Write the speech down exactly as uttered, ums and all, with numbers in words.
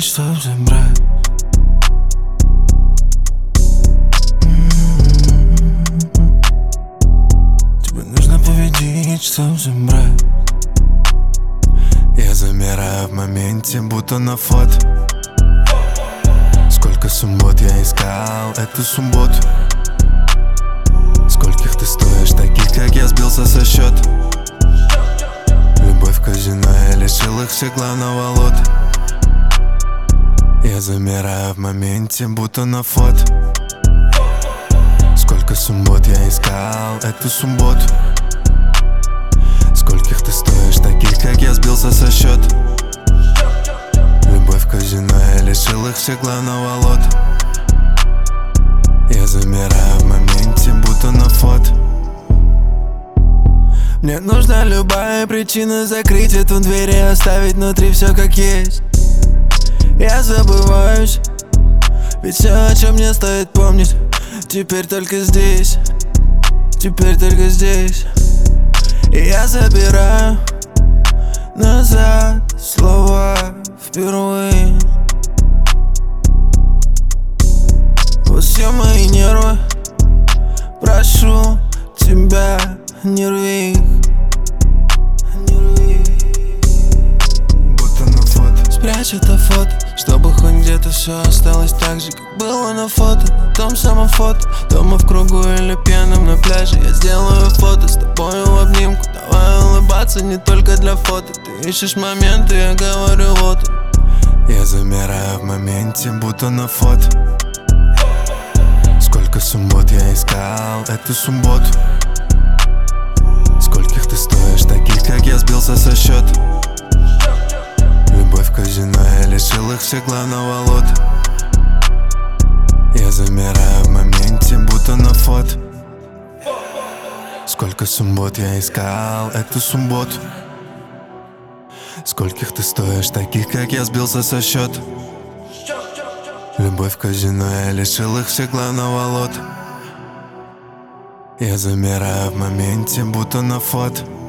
победить, чтоб забрать. Тебе нужно победить, чтоб забрать. Я замираю в моменте, будто на фото. Сколько суббот я искал эту субботу. Скольких ты стоишь, таких как я, сбился со счета. Любовь в казино, я лишил их всех главного лота. Я замираю в моменте, будто на фото. Сколько суббот я искал эту субботу. Скольких ты стоишь, таких как я, сбился со счета. Любовь в казино, я лишил их всех главного лота. Я замираю в моменте, будто на фото. Мне нужна любая причина закрыть эту дверь и оставить внутри все как есть. Я забываюсь, ведь все, о чем мне стоит помнить, теперь только здесь, теперь только здесь. И я забираю назад слова впервые. Вот все мои нервы, прошу тебя, не рви их, не рви их. Будто на фото. Спрячь это фото, чтобы хоть где-то все осталось так же, как было на фото. На том самом фото, дома в кругу или пьяным на пляже. Я сделаю фото с тобой в обнимку. Давай улыбаться не только для фото. Ты ищешь моменты, я говорю вот он. Я замираю в моменте, будто на фото. Сколько суббот я искал эту субботу. Скольких ты стоишь, таких как я, сбился со счета. Любовь в казино, я лишил их всех главного лота. Я замираю в моменте, будто на фото. Сколько суббот я искал эту субботу. Скольких ты стоишь, таких как я, сбился со счета. Любовь в казино, я лишил их всех главного лота. Я замираю в моменте, будто на фото.